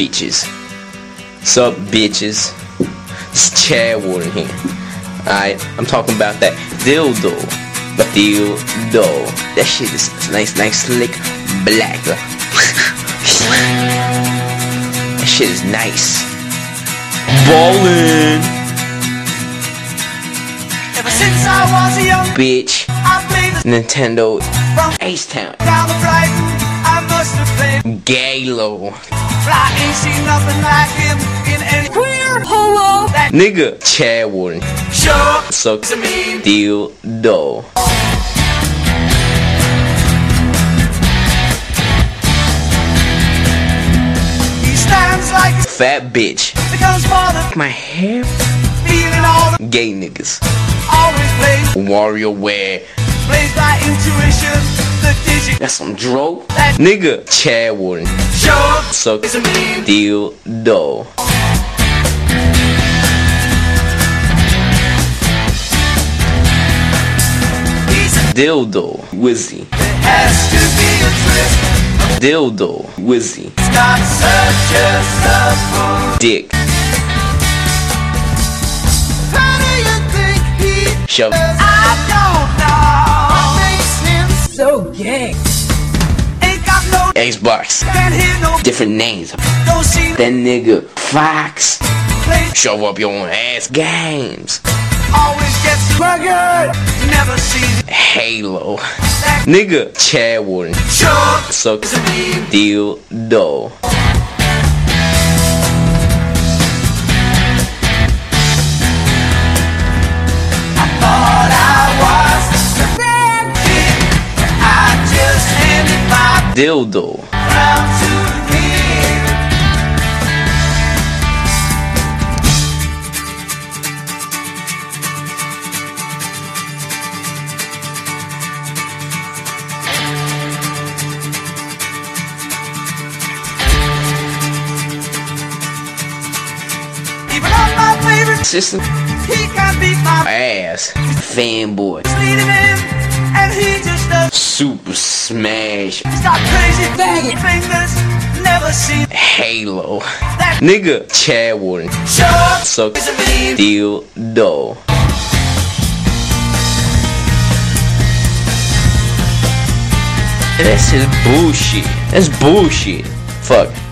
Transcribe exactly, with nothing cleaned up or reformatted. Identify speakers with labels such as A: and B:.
A: bitches? Sup, bitches? It's Chad Warden here. Alright, I'm talking about that dildo. The dildo. That shit is nice, nice, slick, black. That shit is nice. Ballin'.
B: Ever since I was a young
A: bitch,
B: I played the
A: Nintendo
B: from
A: H-Town.
B: down the Brighton. I must have played
A: Galo.
B: I ain't seen nothing like him in any queer hello. That
A: Nigga, Chad Warden.
B: sure
A: Sucks
B: to me.
A: dildo.
B: He stands like a
A: Fat bitch.
B: becomes father.
A: My hair.
B: Feeling all the
A: Gay niggas.
B: always plays
A: WarioWare.
B: plays by intuition. The digit
A: That's some dro.
B: that
A: Nigga, Chad Warden.
B: sure
A: Sucks
B: to me.
A: dildo.
B: He's a
A: Dildo. Wizzy.
B: has to be a twist.
A: Dildo. Wizzy.
B: It's got such a support.
A: Dick.
B: How do you think he
A: Shove.
B: I don't know. What makes him so gay? Ain't got no
A: Xbox.
B: can't hear no
A: Different names.
B: don't see
A: That nigga Fox.
B: play
A: Shove up your own ass. Games.
B: always gets triggered. Never seen
A: Halo.
B: that
A: Nigga, Chad Warden.
B: sure
A: Sucks
B: to me.
A: dildo.
B: Thought I was the bad kid. I just handed my
A: Dildo.
B: crown to him. Even on my favorite,
A: System
B: he can't beat my
A: ass. Fanboy.
B: leading him, and he just does.
A: Super Smash.
B: He's got crazy baggy fingers, never seen
A: Halo.
B: that
A: Nigga, Chad Warden.
B: sure
A: Sucks
B: to me.
A: dildo. That's his bullshit. That's bullshit. Fuck.